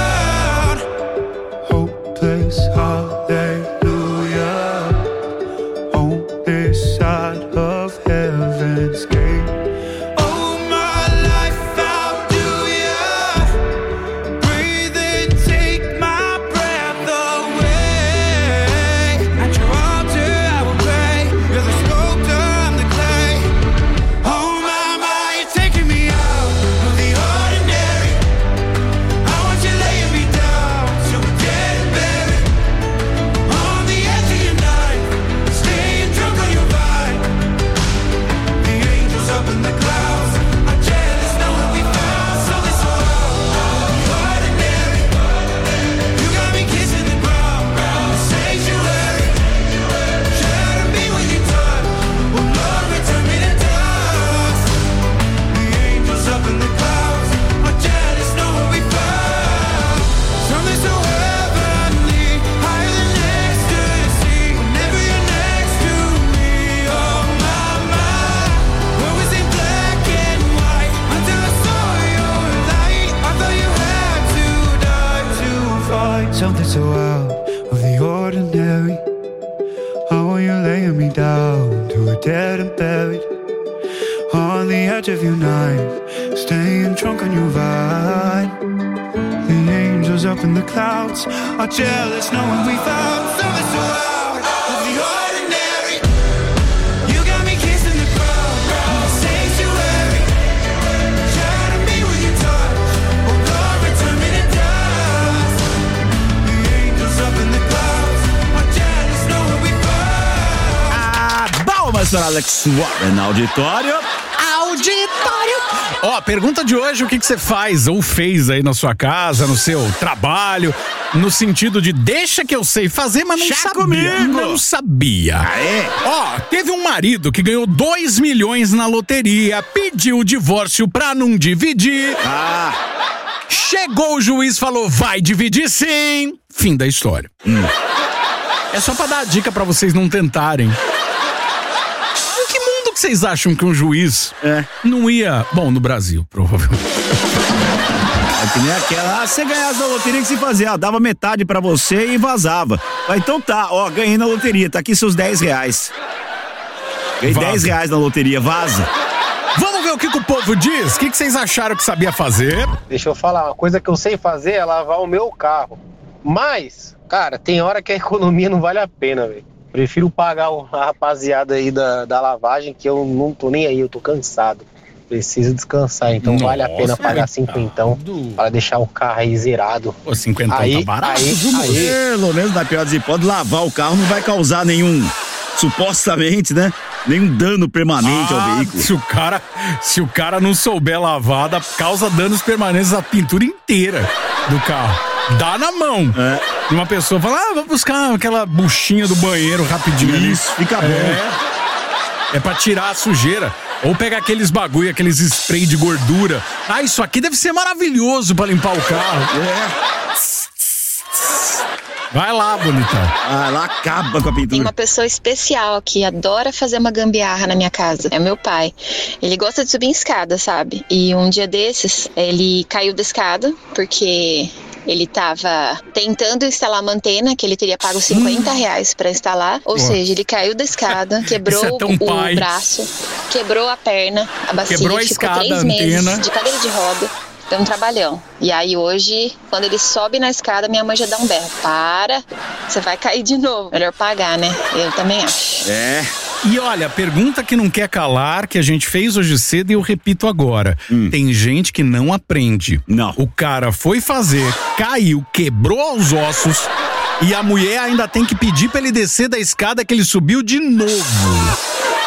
hallelujah on this side of heaven's gate. Oh, my life, how do ya breathe and take my breath away? At your altar I will pray. You're the sculptor, I'm the clay. Oh my, you're taking me out of the ordinary. I want you laying me down so we're dead and buried. On the edge of your knife, staying drunk on your vine. The angels up in the clouds are jealous knowing we found something so ordinary. You got me kissing the ground, the sanctuary. Shatter me with your touch, oh Lord, return me to dust. The angels up in the clouds are jealous knowing we found something so heavenly, higher than ecstasy. Whenever you're next to me, oh my, we're always in black and white until I saw your light. I thought you had to die to fight something so out of the ordinary. How are you laying me down to a dead and buried on the edge of your knife, staying drunk on your vine. The angels up in the clouds are jealous knowing we found something so out of the ordinary. You got me kissing the ground, the sanctuary. Shatter me with your touch, oh Lord, return me to dust. The angels up in the clouds are jealous knowing we found. Palmas para Alex Warren, auditório. Ó, pergunta de hoje: o que você faz ou fez aí na sua casa, no seu trabalho, no sentido de deixa que eu sei fazer, mas não sabia. Comigo. Não sabia. Ó, teve um marido que ganhou 2 milhões na loteria, pediu o divórcio pra não dividir. Chegou o juiz, falou: vai dividir sim. Fim da história. É só pra dar a dica pra vocês não tentarem. Que vocês acham que um juiz não ia... Bom, no Brasil, provavelmente. É que nem aquela, você ganhasse na loteria, que se fazia, dava metade pra você e vazava. Então tá, ó, ganhei na loteria, tá aqui seus 10 reais. Ganhei 10 reais na loteria, vaza. Vamos ver o que o povo diz. O que vocês acharam que sabia fazer? Deixa eu falar, uma coisa que eu sei fazer é lavar o meu carro. Mas, cara, tem hora que a economia não vale a pena, velho. Prefiro pagar a rapaziada aí da lavagem, que eu não tô nem aí, eu tô cansado. Preciso descansar, então vale a pena pagar 50 para deixar o carro aí zerado. Pô, 50 aí, tá barato. Pelo menos na pior das hipóteses, lavar o carro não vai causar nenhum, supostamente, né? Nenhum dano permanente ao veículo. Se o cara não souber lavar, causa danos permanentes à pintura inteira do carro. Dá na mão. Uma pessoa fala, vou buscar aquela buchinha do banheiro rapidinho. Isso, fica bom. É pra tirar a sujeira. Ou pega aqueles bagulho, aqueles spray de gordura. Isso aqui deve ser maravilhoso pra limpar o carro. Vai lá, bonitão. Lá acaba com a pintura. Tem uma pessoa especial que adora fazer uma gambiarra na minha casa. É meu pai. Ele gosta de subir em escada, sabe? E um dia desses, ele caiu da escada porque ele tava tentando instalar uma antena que ele teria pago R$50 pra instalar. Ou seja, ele caiu da escada, quebrou o braço, quebrou a perna, a bacia, quebrou a ficou escada, 3 meses antena. de cadeira de roda. Deu um trabalhão. E aí hoje, quando ele sobe na escada, minha mãe já dá um berro. Para, você vai cair de novo. Melhor pagar, né? Eu também acho. E olha, pergunta que não quer calar, que a gente fez hoje cedo e eu repito agora. Tem gente que não aprende. Não. O cara foi fazer, caiu, quebrou os ossos e a mulher ainda tem que pedir pra ele descer da escada que ele subiu de novo.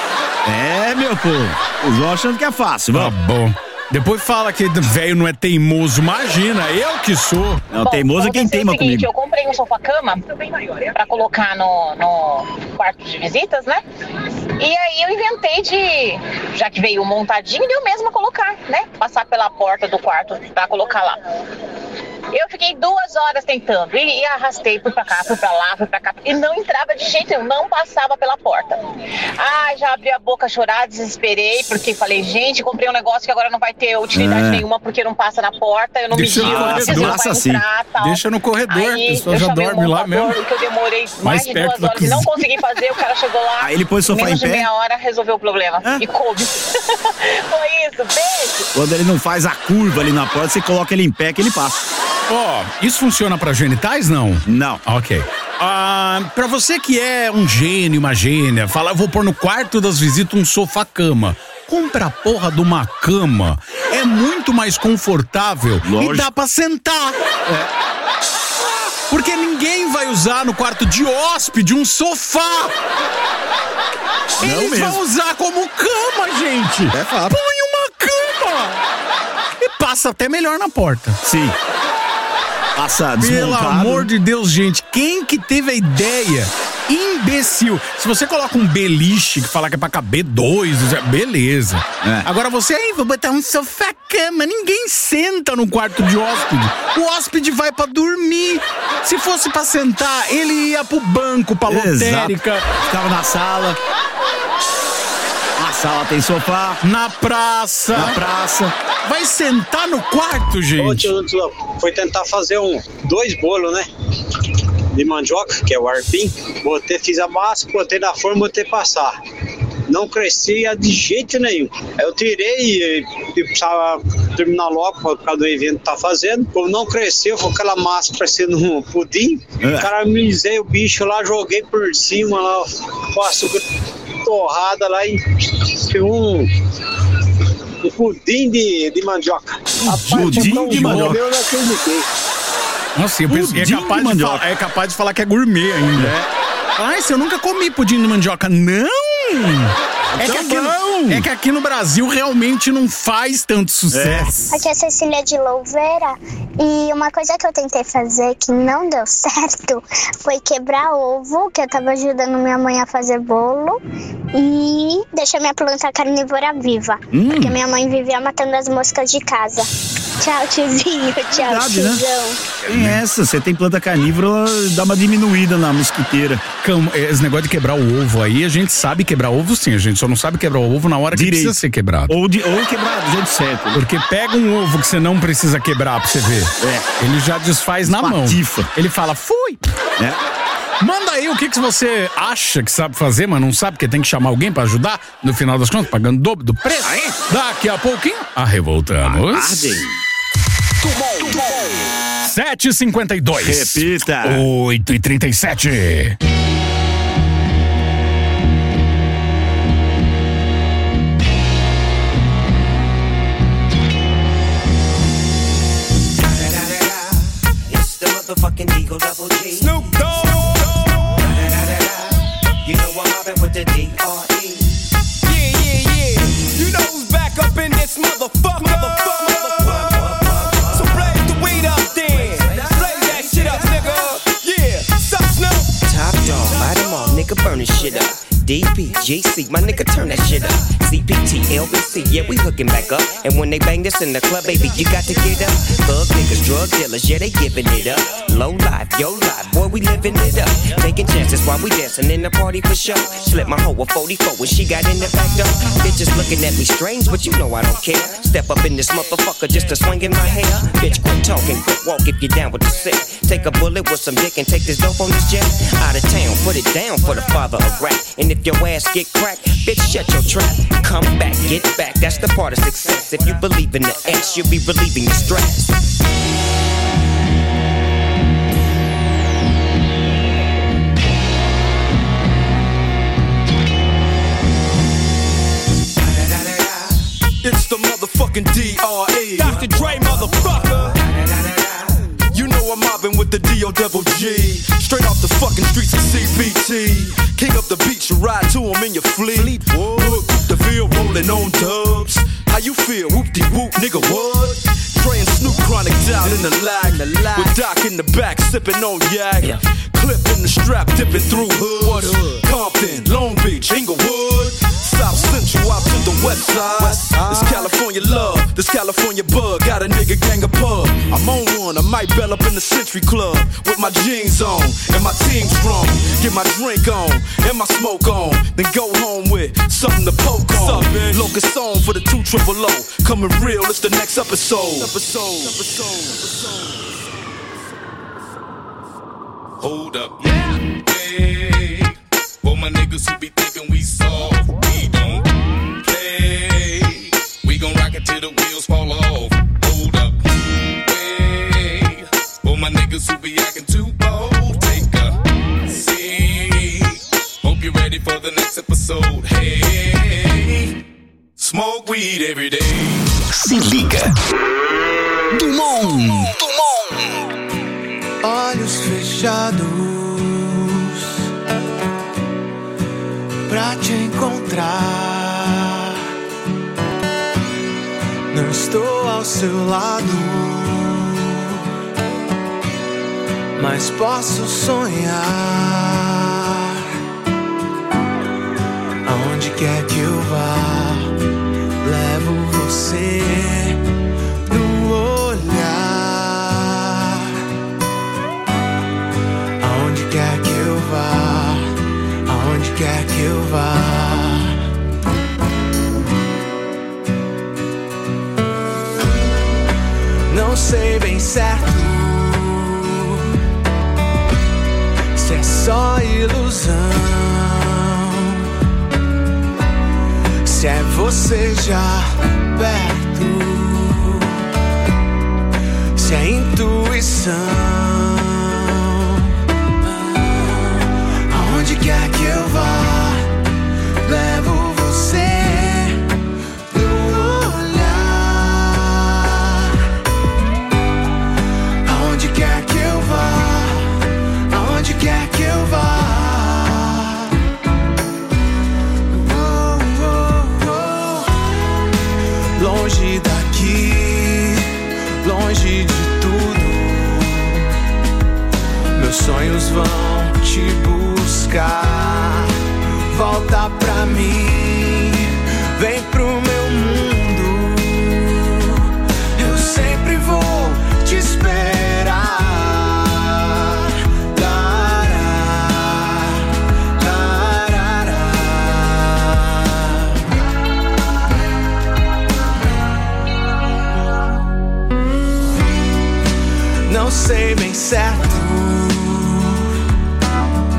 Meu povo. Os vão achando que é fácil, Tá bom. Depois fala que velho não é teimoso. Imagina, eu que sou. Não, teimoso é quem teima comigo. Eu comprei um sofá-cama pra colocar no quarto de visitas, né? E aí eu inventei já que veio montadinho, eu mesma colocar, né? Passar pela porta do quarto pra colocar lá. Eu fiquei 2 horas tentando e arrastei, fui pra cá, fui pra lá, fui pra cá e não entrava de jeito nenhum, não passava pela porta. Já abri a boca a chorar, desesperei, porque falei, gente, comprei um negócio que agora não vai ter utilidade nenhuma porque não passa na porta, eu não me giro, tal. Deixa no corredor, aí, a pessoa já dorme lá mesmo. Que eu demorei mais de 2 horas e não consegui fazer, o cara chegou lá, aí ele pôs o sofá menos em pé, de meia hora resolveu o problema e coube. Foi isso, beijo. Quando ele não faz a curva ali na porta, você coloca ele em pé que ele passa. Isso funciona pra genitais, não? Não. Ok. Pra você que é um gênio, uma gênia, fala, eu vou pôr no quarto das visitas um sofá-cama. Compra a porra de uma cama. É muito mais confortável. Lógico. E dá pra sentar. Porque ninguém vai usar no quarto de hóspede um sofá. Eles vão usar como cama, gente. É fato. Põe uma cama. E passa até melhor na porta. Sim. Passa desmontado. Pelo amor de Deus, gente, quem que teve a ideia? Imbecil. Se você coloca um beliche que fala que é pra caber 2, beleza. Agora você, vou botar um sofá-cama. Ninguém senta no quarto de hóspede. O hóspede vai pra dormir. Se fosse pra sentar, ele ia pro banco, pra lotérica. Ficava na sala. A sala tem sofá. Na praça. Vai sentar no quarto, gente. Foi tentar fazer 2 bolos, né? De mandioca, que é o arpim. Fiz a massa, botei na forma, botei passar. Não crescia de jeito nenhum. Eu tirei e precisava terminar logo por causa do evento que tá fazendo. Como não cresceu, foi aquela massa parecendo um pudim. Caramelizei o bicho lá, joguei por cima lá, com açúcar torrada lá e um pudim de mandioca. Pudim de mandioca. Eu não acreditei. Nossa, eu penso que é capaz de falar que é gourmet ainda. Eu nunca comi pudim de mandioca. Não! É que aqui no Brasil realmente não faz tanto sucesso. Aqui é a Cecília de Louveira. E uma coisa que eu tentei fazer que não deu certo foi quebrar ovo, que eu tava ajudando minha mãe a fazer bolo, e deixar minha planta carnívora viva. Porque minha mãe vivia matando as moscas de casa. Tchau, tiozinho. Tchau, Verdade, tiozão. né? Tem essa, você tem planta carnívora, dá uma diminuída na mosquiteira. Esse negócio de quebrar o ovo aí, a gente sabe quebrar ovo sim, a gente só não sabe quebrar o ovo na hora que precisa ser quebrado. Ou quebrar do jeito certo. Porque pega um ovo que você não precisa quebrar pra você ver. Ele já desfaz na mão. Ele fala, fui! Manda aí o que você acha que sabe fazer, mas não sabe porque tem que chamar alguém pra ajudar. No final das contas, pagando o dobro do preço. Daqui a pouquinho, revoltamos. 7h52. Repita. 8h37. Motherfucking Eagle Double G. Snoop Dogg. You know I'm mobbing with the D.R.E. Yeah. You know who's back up in this motherfucker. So blaze the weed up then. Blaze that shit up, nigga. Yeah. Sup, Snoop? Top dog, light them all, nigga, burn this shit up. DPGC, my nigga, turn that shit up. CPT, LBC, yeah, we hooking back up. And when they bang this in the club, baby, you got to get up. Thug niggas, drug dealers, yeah, they giving it up. Low life, yo life, boy, we living it up. Taking chances while we dancing in the party for sure. Slip my hoe a 44 when she got in the back door. Bitches looking at me strange, but you know I don't care. Step up in this motherfucker just to swing in my hair. Bitch, quit talking, quit walk if you're down with the sick. Take a bullet with some dick and take this dope on this jet. Out of town, put it down for the father of rap. And if your ass get cracked, bitch, shut your trap. Come back, get back, that's the part of success. If you believe in the X, you'll be relieving your stress. It's the motherfucking D.R.E. Dr. Dre, motherfucker. You know I'm mobbing with the D.O.G. Straight off the fucking streets of CBT. King up the beach, you ride to him in your fleet. Look, the field rolling on dubs. How you feel? Whoop-de-whoop, nigga, what? Dre and Snoop Chronic down in the lag. With Doc in the back, sipping on yak. Clip in the strap, dipping through hood. Compton, Long Beach, Inglewood. South Central out to the west side. This California love, this California bug. Got a nigga gang of pub. I'm on one, I might bell up in the Century Club. With my jeans on, and my team strong. Get my drink on, and my smoke on. Then go home with something to poke on. Locust song for the 200. Coming real, it's the next episode. Hold up, hey, for my niggas who be thinking we soft, we don't play. We gon' rock it till the wheels fall off. Hold up, hey, for my niggas who be acting too bold, take a seat. Hope you're ready for the next episode. Hey, smoke weed every day. Se liga. Dumont. Olhos fechados pra te encontrar. Não estou ao seu lado, mas posso sonhar. Aonde quer que eu vá, levo você no olhar. Aonde quer que eu vá, aonde quer que eu vá. Não sei bem certo se é só ilusão, se é você já perto, se é intuição. Aonde quer que eu vá, levo você no olhar. Aonde quer que eu vá, aonde quer que eu vá. Longe daqui, longe de tudo, meus sonhos vão te buscar. Volta pra mim, vem pro meu mundo. Eu sempre vou te esperar. Não sei bem certo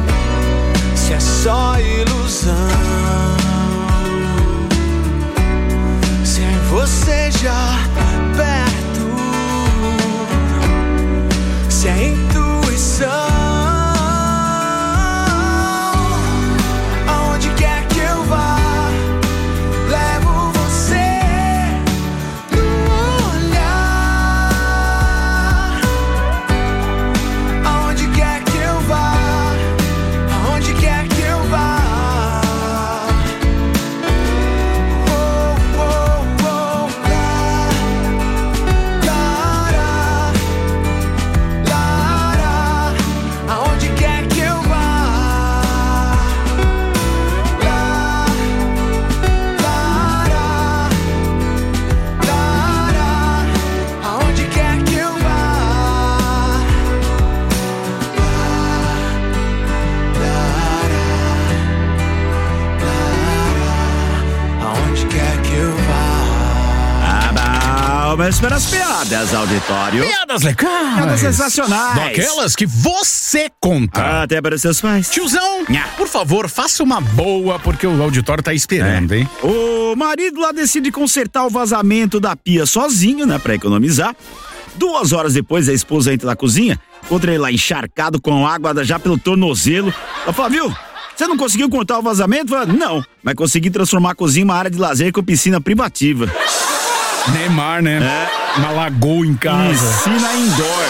Vamos para as piadas, auditório. Piadas legais. Piadas sensacionais. Daquelas que você conta. Até para os seus pais. Tiozão, por favor, faça uma boa, porque o auditório tá esperando, hein? O marido lá decide consertar o vazamento da pia sozinho, né, pra economizar. 2 horas depois, a esposa entra na cozinha, encontra ele lá encharcado com água já pelo tornozelo. Ela fala, viu, você não conseguiu cortar o vazamento? Fala, não, mas consegui transformar a cozinha em uma área de lazer com piscina privativa. Neymar, né? Uma lagoa em casa. Piscina indoor.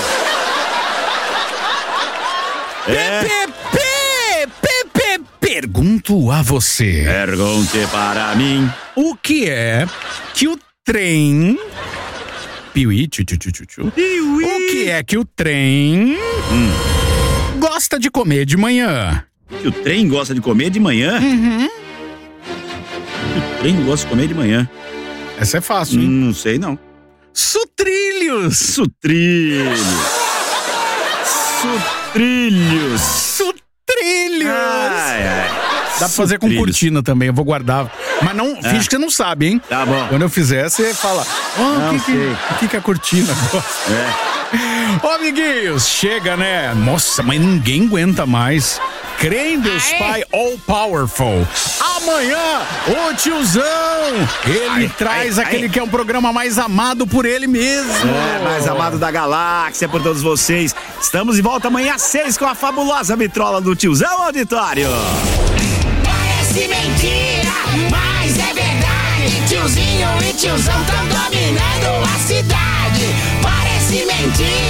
Pergunto a você. Pergunte para mim. O que é que o trem... Piuí, tchu. O que é que o trem gosta de comer de manhã? Que o trem gosta de comer de manhã? Uhum. Que o trem gosta de comer de manhã? Essa é fácil, hein? Não sei, não. Sutrilhos. Sutrilhos. Dá pra fazer com cortina também, eu vou guardar. Mas não, finge que você não sabe, hein? Tá bom. Quando eu fizer, você fala, o que a cortina gosta? Ô, amiguinhos, chega, né? Nossa, mas ninguém aguenta mais. Crê em Deus Pai All Powerful. Amanhã, o tiozão, ele traz aquele que é um programa mais amado por ele mesmo. Mais amado da galáxia por todos vocês. Estamos de volta amanhã às 6 com a fabulosa vitrola do tiozão, auditório. Parece mentira, mas é verdade. Tiozinho e tiozão tão dominando a cidade. Parece mentira.